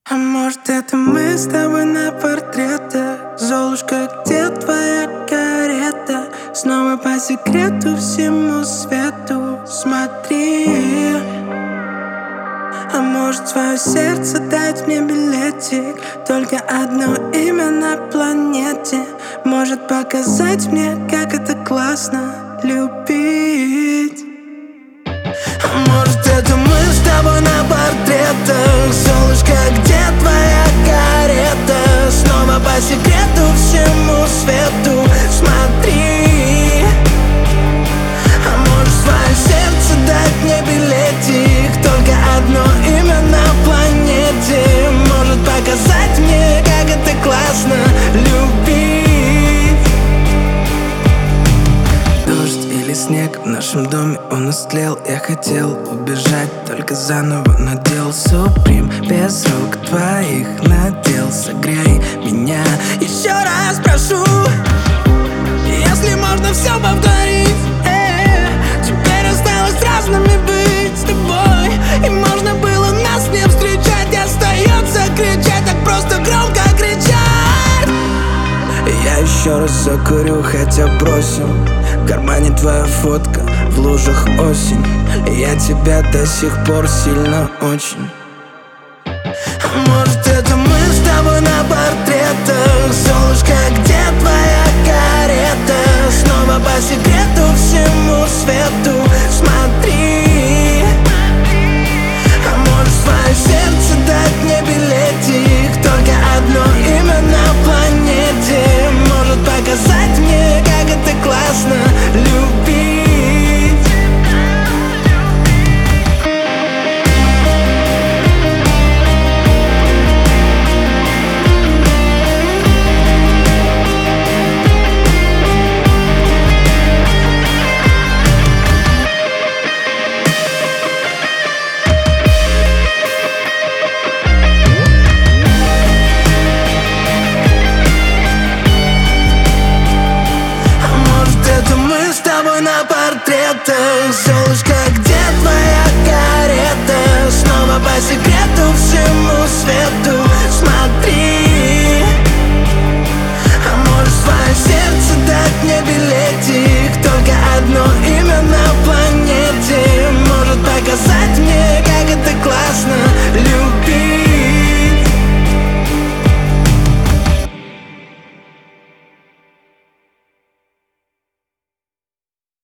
А может, это мы с тобой на портретах? Золушка, где твоя карета? Снова по секрету всему свету смотри. А может, свое сердце дать мне билетик? Только одно имя на планете может показать мне, как это классно любить. А может, это мы с тобой на портретах? Золушка, где твоя карета? Снова по секрету всему свету смотри. А может, свое сердце дать мне билетик? Только одно имя на планете может показать мне, как это классно любить. Дождь или снег в нашем доме, он истлел. Я хотел убежать, только заново надел Суприм. Без рук твоих надел, согрей меня. Еще раз прошу, если можно все повторить. Теперь осталось разными быть с тобой, и можно было нас не встречать. И остается кричать, так просто громко кричать. Я еще раз закурю, хотя бросил. В кармане твоя фотка, в лужах осень. Я тебя до сих пор сильно очень. А может, это мы с тобой на портретах? Золушка, где твоя карета? Снова по секрету всему свету